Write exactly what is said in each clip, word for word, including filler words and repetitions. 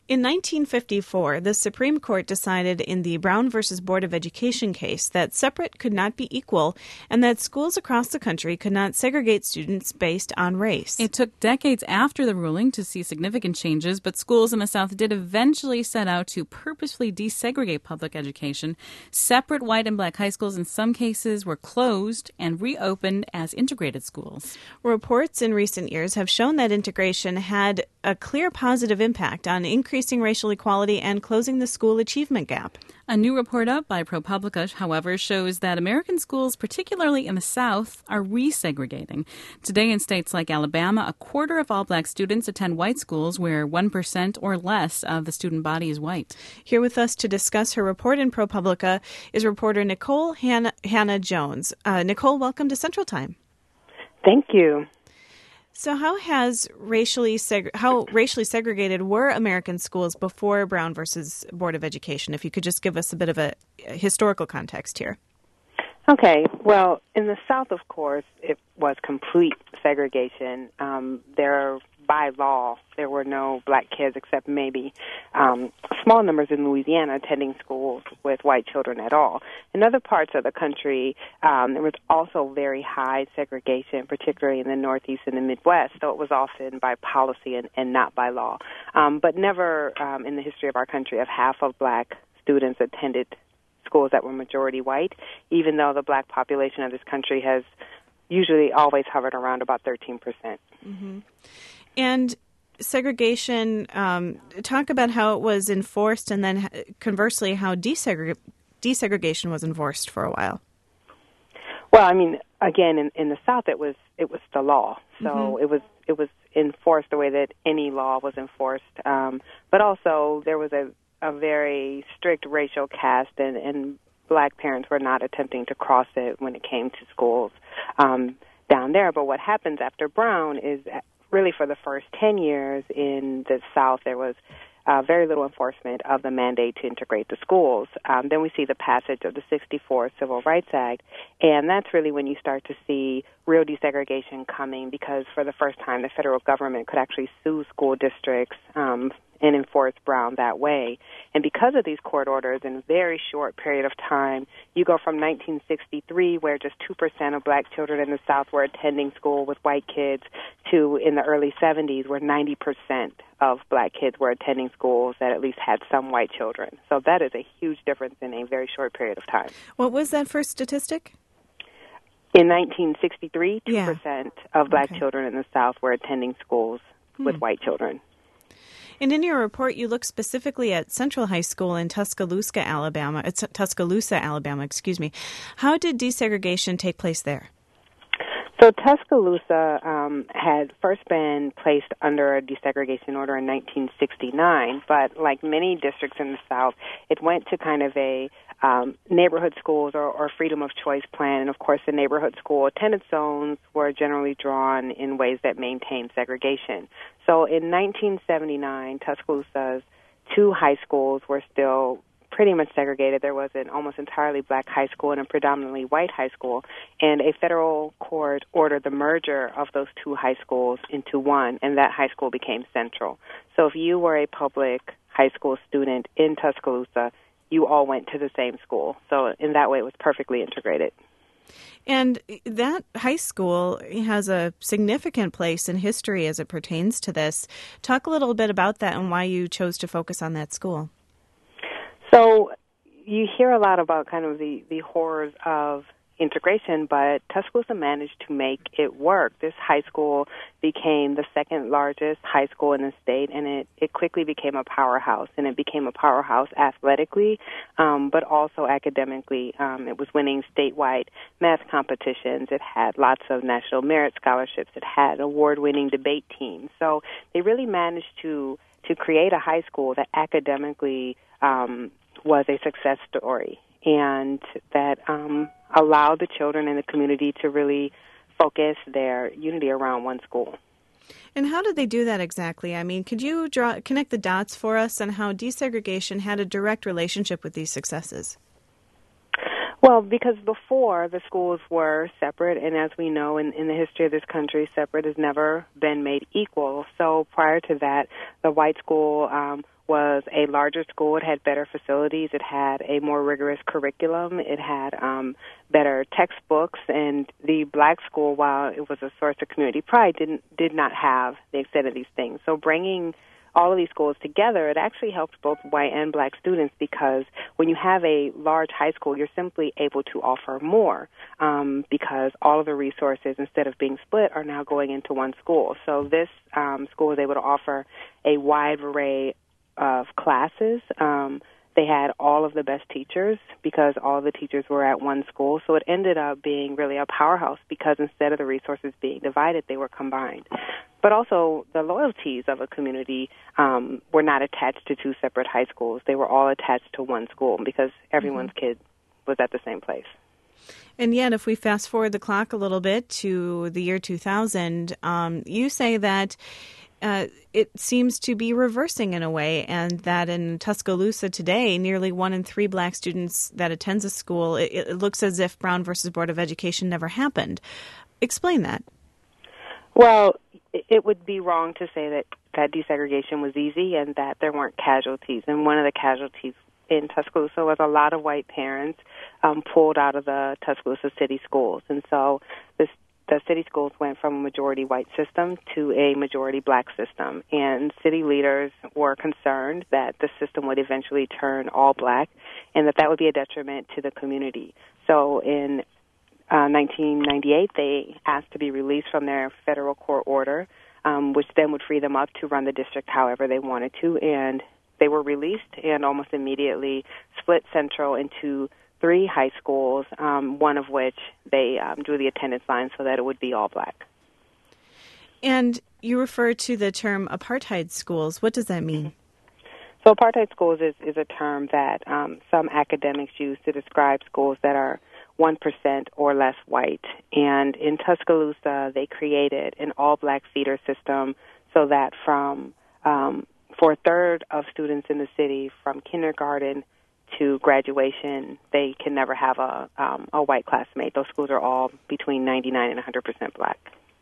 In nineteen fifty-four, the Supreme Court decided in the Brown versus Board of Education case that separate could not be equal and that schools across the country could not segregate students based on race. It took decades after the ruling to see significant changes, but schools in the South did eventually set out to purposefully desegregate public education. Separate white and black high schools in some cases were closed and reopened as integrated schools. Reports in recent years have shown that integration had a clear positive impact on increasing racial equality and closing the school achievement gap. A new report out by ProPublica, however, shows that American schools, particularly in the South, are resegregating. Today in states like Alabama, a quarter of all black students attend white schools where one percent or less of the student body is white. Here with us to discuss her report in ProPublica is reporter Nicole Hannah, Hannah Jones. Uh, Nicole, welcome to Central Time. Thank you. So how has racially seg- how racially segregated were American schools before Brown versus Board of Education? If you could just give us a bit of a, a historical context here. Okay. Well, in the South, of course, it was complete segregation. Um, there, by law, there were no black kids except maybe um, small numbers in Louisiana attending schools with white children at all. In other parts of the country, um, there was also very high segregation, particularly in the Northeast and the Midwest, so it was often by policy and, and not by law. Um, but never um, in the history of our country have half of black students attended schools that were majority white, even though the black population of this country has usually always hovered around about thirteen percent. Mm-hmm. And segregation, um, talk about how it was enforced and then conversely how desegre- desegregation was enforced for a while. Well, I mean, again, in, in the South, it was it was the law, so mm-hmm. it was it was enforced the way that any law was enforced. Um, but also, there was a, a very strict racial caste, and, and black parents were not attempting to cross it when it came to schools um, down there. But what happens after Brown is really for the first ten years in the South, there was uh, very little enforcement of the mandate to integrate the schools. Um, then we see the passage of the sixty-four Civil Rights Act, and that's really when you start to see real desegregation coming, because for the first time the federal government could actually sue school districts um, and enforce Brown that way. And because of these court orders, in a very short period of time, you go from nineteen sixty-three, where just two percent of black children in the South were attending school with white kids, to in the early seventies, where ninety percent of black kids were attending schools that at least had some white children. So that is a huge difference in a very short period of time. What was that first statistic? In nineteen sixty-three, two percent yeah. of black okay. children in the South were attending schools hmm. with white children. And in your report, you look specifically at Central High School in Tuscaloosa, Alabama. It's Tuscaloosa, Alabama, excuse me. How did desegregation take place there? So Tuscaloosa um, had first been placed under a desegregation order in nineteen sixty-nine, but like many districts in the South, it went to kind of a um, neighborhood schools or, or freedom of choice plan. And, of course, the neighborhood school attendance zones were generally drawn in ways that maintained segregation. So in nineteen seventy-nine, Tuscaloosa's two high schools were still pretty much segregated. There was an almost entirely black high school and a predominantly white high school, and a federal court ordered the merger of those two high schools into one, and that high school became Central. So if you were a public high school student in Tuscaloosa, you all went to the same school. So in that way, it was perfectly integrated. And that high school has a significant place in history as it pertains to this. Talk a little bit about that and why you chose to focus on that school. So you hear a lot about kind of the, the horrors of integration, but Tuscaloosa managed to make it work. This high school became the second largest high school in the state, and it, it quickly became a powerhouse, and it became a powerhouse athletically, um, but also academically. Um, it was winning statewide math competitions. It had lots of national merit scholarships. It had award-winning debate teams. So they really managed to, to create a high school that academically um, was a success story, and that um, allowed the children in the community to really focus their unity around one school. And how did they do that exactly? I mean, could you draw connect the dots for us on how desegregation had a direct relationship with these successes? Well, because before the schools were separate, and as we know in, in the history of this country, separate has never been made equal. So prior to that, the white school um, was a larger school. It had better facilities. It had a more rigorous curriculum. It had um, better textbooks. And the black school, while it was a source of community pride, didn't did not have the extent of these things. So bringing all of these schools together, it actually helped both white and black students, because when you have a large high school, you're simply able to offer more um, because all of the resources, instead of being split, are now going into one school. So this um, school was able to offer a wide array of classes. Um, they had all of the best teachers because all of the teachers were at one school. So it ended up being really a powerhouse because instead of the resources being divided, they were combined. But also the loyalties of a community um, were not attached to two separate high schools. They were all attached to one school because everyone's mm-hmm. kid was at the same place. And yet, if we fast forward the clock a little bit to the year two thousand, um, you say that uh, it seems to be reversing in a way, and that in Tuscaloosa today, nearly one in three black students that attends a school, it, it looks as if Brown versus Board of Education never happened. Explain that. Well, it would be wrong to say that, that desegregation was easy and that there weren't casualties. And one of the casualties in Tuscaloosa was a lot of white parents um, pulled out of the Tuscaloosa city schools. And so this, the city schools went from a majority white system to a majority black system. And city leaders were concerned that the system would eventually turn all black and that that would be a detriment to the community. So in Uh, nineteen ninety-eight, they asked to be released from their federal court order, um, which then would free them up to run the district however they wanted to. And they were released and almost immediately split Central into three high schools, um, one of which they um, drew the attendance line so that it would be all black. And you refer to the term apartheid schools. What does that mean? So apartheid schools is, is a term that um, some academics use to describe schools that are one percent or less white. And in Tuscaloosa, they created an all-black feeder system so that from um, for a third of students in the city, from kindergarten to graduation, they can never have a, um, a white classmate. Those schools are all between ninety-nine and one hundred percent black.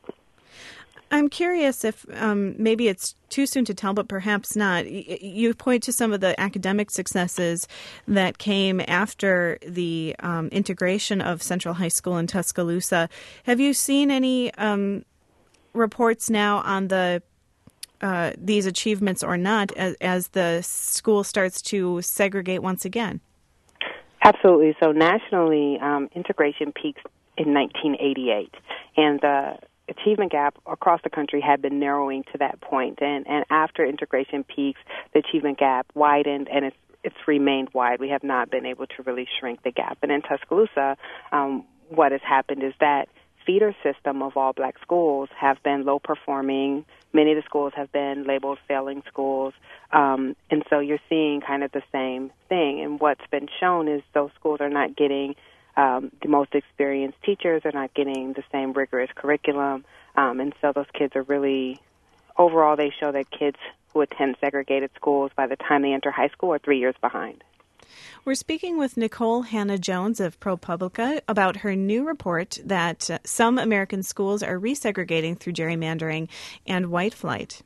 I'm curious if um, maybe it's too soon to tell, but perhaps not. You point to some of the academic successes that came after the um, integration of Central High School in Tuscaloosa. Have you seen any um, reports now on the uh, these achievements or not as, as the school starts to segregate once again? Absolutely. So nationally, um, integration peaks in nineteen eighty-eight, and the achievement gap across the country had been narrowing to that point, and, and after integration peaks, the achievement gap widened, and it's it's remained wide. We have not been able to really shrink the gap. And in Tuscaloosa, um, what has happened is that feeder system of all black schools have been low performing. Many of the schools have been labeled failing schools, um, and so you're seeing kind of the same thing. And what's been shown is those schools are not getting Um, the most experienced teachers, are not getting the same rigorous curriculum, um, and so those kids are really, overall, they show that kids who attend segregated schools by the time they enter high school are three years behind. We're speaking with Nicole Hannah-Jones of ProPublica about her new report that uh, some American schools are resegregating through gerrymandering and white flight.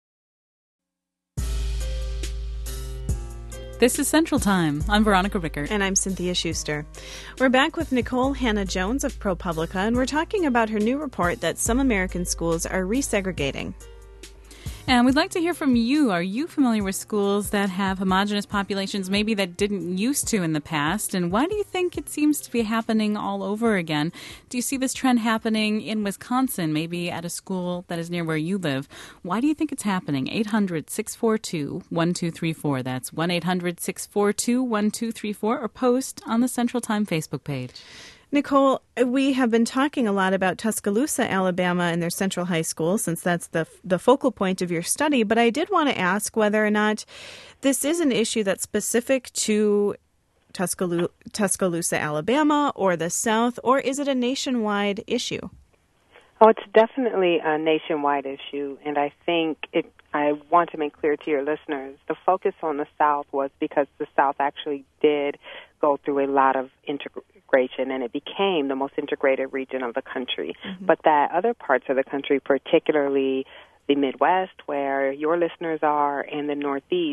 This is Central Time. I'm Veronica Rickert. And I'm Cynthia Schuster. We're back with Nicole Hannah-Jones of ProPublica, and we're talking about her new report that some American schools are resegregating. And we'd like to hear from you. Are you familiar with schools that have homogenous populations, maybe that didn't used to in the past? And why do you think it seems to be happening all over again? Do you see this trend happening in Wisconsin, maybe at a school that is near where you live? Why do you think it's happening? eight hundred, six four two, one two three four. That's one eight hundred, six four two, one two three four, or post on the Central Time Facebook page. Nicole, we have been talking a lot about Tuscaloosa, Alabama, and their Central High School, since that's the the focal point of your study. But I did want to ask whether or not this is an issue that's specific to Tuscaloosa, Tuscaloosa, Alabama, or the South, or is it a nationwide issue? Oh, it's definitely a nationwide issue, and I think it. I want to make clear to your listeners, the focus on the South was because the South actually did go through a lot of integration, and it became the most integrated region of the country. Mm-hmm. But that other parts of the country, particularly the Midwest, where your listeners are, and the Northeast,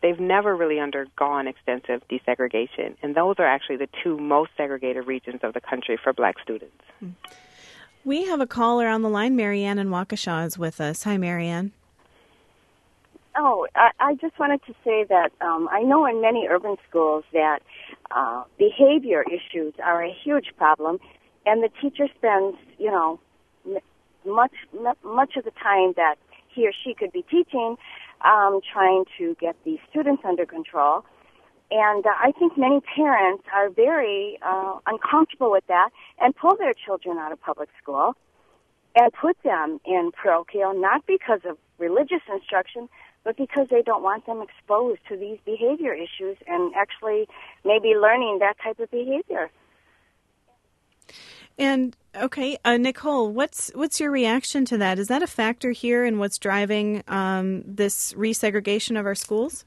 they've never really undergone extensive desegregation. And those are actually the two most segregated regions of the country for black students. We have a caller on the line. Marianne in Waukesha is with us. Hi, Marianne. Oh, I, I just wanted to say that um, I know in many urban schools that uh, behavior issues are a huge problem, and the teacher spends, you know, m- much m- much of the time that he or she could be teaching, um, trying to get the students under control. And uh, I think many parents are very uh, uncomfortable with that and pull their children out of public school and put them in parochial, not because of religious instruction, but because they don't want them exposed to these behavior issues and actually maybe learning that type of behavior. And, okay, uh, Nicole, what's what's your reaction to that? Is that a factor here in what's driving um, this resegregation of our schools?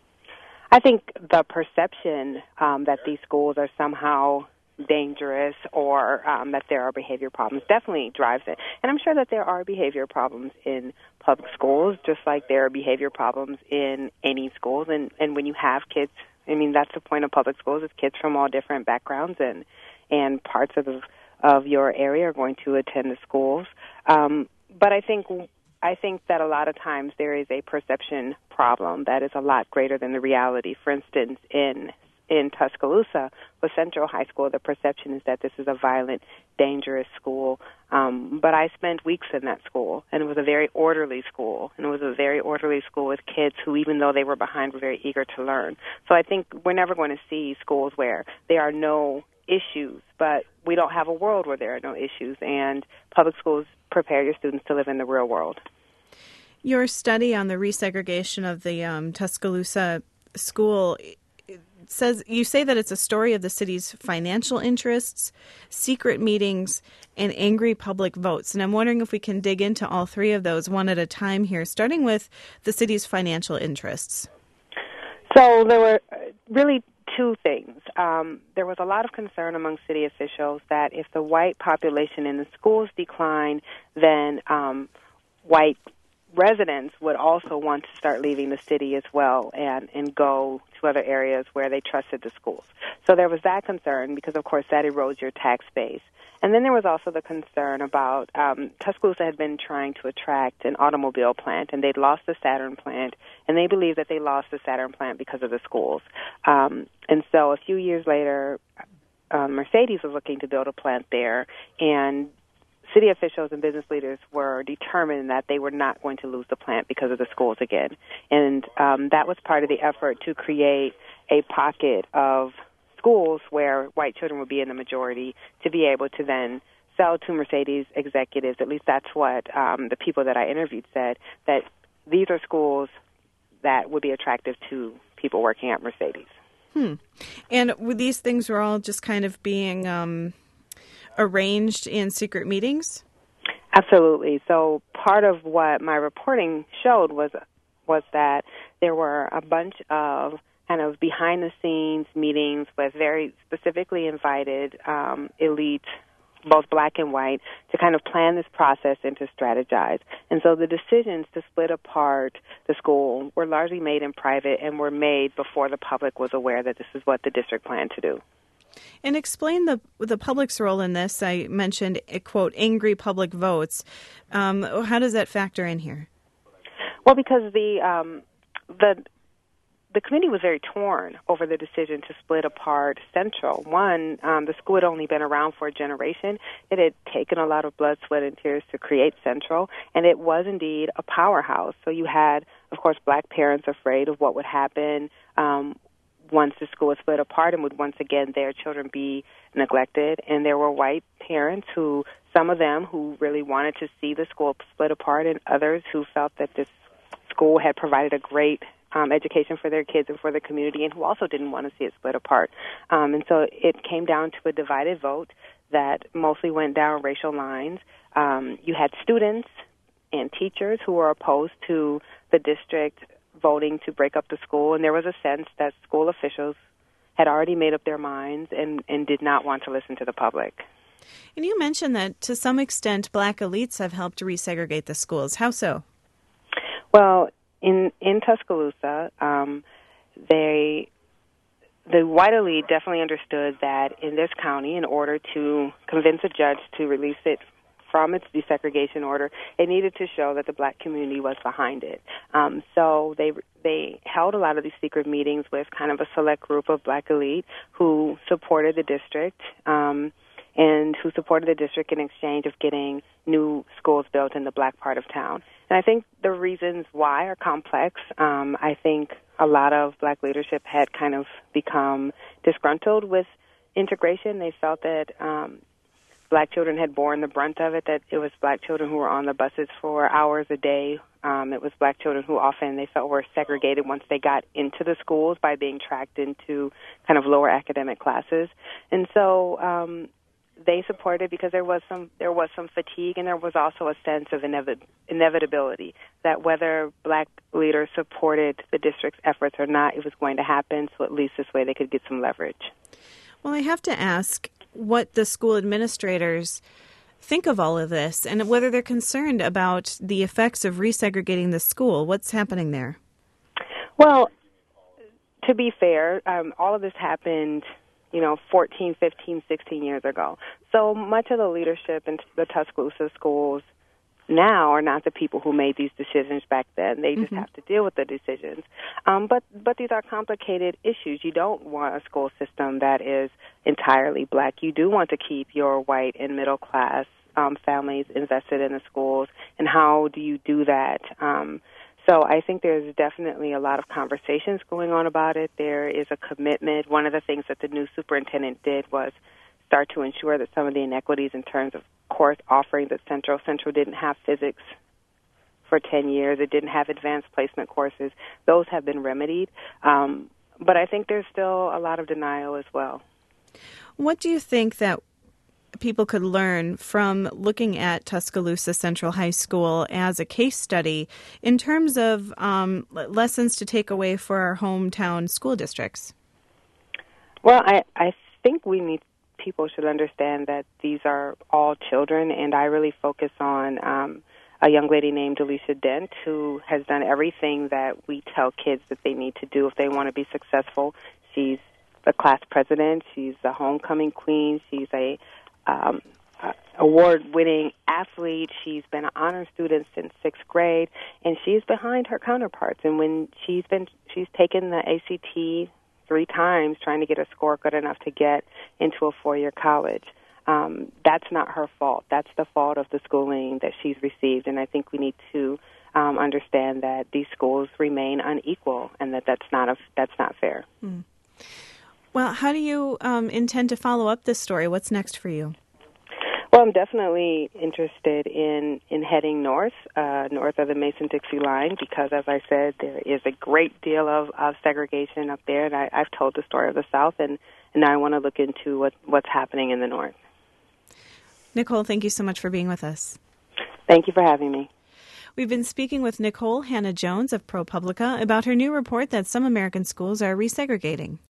I think the perception um, that these schools are somehow dangerous or um, that there are behavior problems definitely drives it. And I'm sure that there are behavior problems in public schools, just like there are behavior problems in any schools. And, and when you have kids, I mean, that's the point of public schools, is kids from all different backgrounds and, and parts of the, of your area are going to attend the schools. Um, but I think I think that a lot of times there is a perception problem that is a lot greater than the reality. For instance, in in Tuscaloosa with Central High School, the perception is that this is a violent, dangerous school. Um, but I spent weeks in that school, and it was a very orderly school. And it was a very orderly school with kids who, even though they were behind, were very eager to learn. So I think we're never going to see schools where there are no issues, but we don't have a world where there are no issues. And public schools prepare your students to live in the real world. Your study on the resegregation of the um, Tuscaloosa school says, you say that it's a story of the city's financial interests, secret meetings, and angry public votes. And I'm wondering if we can dig into all three of those one at a time here, starting with the city's financial interests. So there were really two things. Um, there was a lot of concern among city officials that if the white population in the schools declined, then um, white residents would also want to start leaving the city as well and, and go to other areas where they trusted the schools. So there was that concern because, of course, that erodes your tax base. And then there was also the concern about um, Tuscaloosa had been trying to attract an automobile plant, and they'd lost the Saturn plant, and they believed that they lost the Saturn plant because of the schools. Um, and so a few years later, uh, Mercedes was looking to build a plant there, and city officials and business leaders were determined that they were not going to lose the plant because of the schools again. And um, that was part of the effort to create a pocket of schools where white children would be in the majority to be able to then sell to Mercedes executives. At least that's what um, the people that I interviewed said, that these are schools that would be attractive to people working at Mercedes. Hmm. And these things were all just kind of being Um arranged in secret meetings? Absolutely. So part of what my reporting showed was was that there were a bunch of kind of behind-the-scenes meetings with very specifically invited um, elite, both black and white, to kind of plan this process and to strategize. And so the decisions to split apart the school were largely made in private and were made before the public was aware that this is what the district planned to do. And explain the the public's role in this. I mentioned, quote, angry public votes. Um, how does that factor in here? Well, because the um, the the committee was very torn over the decision to split apart Central. One, um, the school had only been around for a generation. It had taken a lot of blood, sweat, and tears to create Central, and it was indeed a powerhouse. So you had, of course, black parents afraid of what would happen um once the school was split apart, and would once again their children be neglected. And there were white parents who, some of them who really wanted to see the school split apart, and others who felt that this school had provided a great um, education for their kids and for the community, and who also didn't want to see it split apart. Um, and so it came down to a divided vote that mostly went down racial lines. Um, you had students and teachers who were opposed to the district voting to break up the school, and there was a sense that school officials had already made up their minds and, and did not want to listen to the public. And you mentioned that to some extent black elites have helped to resegregate the schools. How so? Well, in, in Tuscaloosa, um, they, the white elite definitely understood that in this county, in order to convince a judge to release it from its desegregation order, it needed to show that the black community was behind it. Um, so they they held a lot of these secret meetings with kind of a select group of black elite who supported the district um, and who supported the district in exchange of getting new schools built in the black part of town. And I think the reasons why are complex. Um, I think a lot of black leadership had kind of become disgruntled with integration. They felt that um, black children had borne the brunt of it, that it was black children who were on the buses for hours a day. Um, it was black children who often they felt were segregated once they got into the schools by being tracked into kind of lower academic classes. And so um, they supported because there was some there was some fatigue, and there was also a sense of inevit- inevitability that whether black leaders supported the district's efforts or not, it was going to happen, so at least this way they could get some leverage. Well, I have to ask what the school administrators think of all of this and whether they're concerned about the effects of resegregating the school. What's happening there? Well, to be fair, um, all of this happened, you know, fourteen, fifteen, sixteen years ago. So much of the leadership in the Tuscaloosa schools now are not the people who made these decisions back then. They just mm-hmm. have to deal with the decisions. Um, but but these are complicated issues. You don't want a school system that is entirely black. You do want to keep your white and middle class um, families invested in the schools. And how do you do that? Um, so I think there's definitely a lot of conversations going on about it. There is a commitment. One of the things that the new superintendent did was start to ensure that some of the inequities in terms of course offerings at Central. Central didn't have physics for ten years. It didn't have advanced placement courses. Those have been remedied. Um, but I think there's still a lot of denial as well. What do you think that people could learn from looking at Tuscaloosa Central High School as a case study in terms of um, lessons to take away for our hometown school districts? Well, I, I think we need people should understand that these are all children, and I really focus on um, a young lady named Alicia Dent, who has done everything that we tell kids that they need to do if they want to be successful. She's the class president. She's the homecoming queen. She's a um, uh, award-winning athlete. She's been an honor student since sixth grade, and she's behind her counterparts. And when she's been, she's taken the A C T three times trying to get a score good enough to get into a four-year college. Um, that's not her fault. That's the fault of the schooling that she's received, and I think we need to um, understand that these schools remain unequal and that that's not a, that's not fair. Mm. Well, how do you um, intend to follow up this story? What's next for you? Well, I'm definitely interested in, in heading north, uh, north of the Mason-Dixie line, because, as I said, there is a great deal of, of segregation up there, and I, I've told the story of the South, and, and now I want to look into what, what's happening in the north. Nicole, thank you so much for being with us. Thank you for having me. We've been speaking with Nicole Hannah-Jones of ProPublica about her new report that some American schools are resegregating.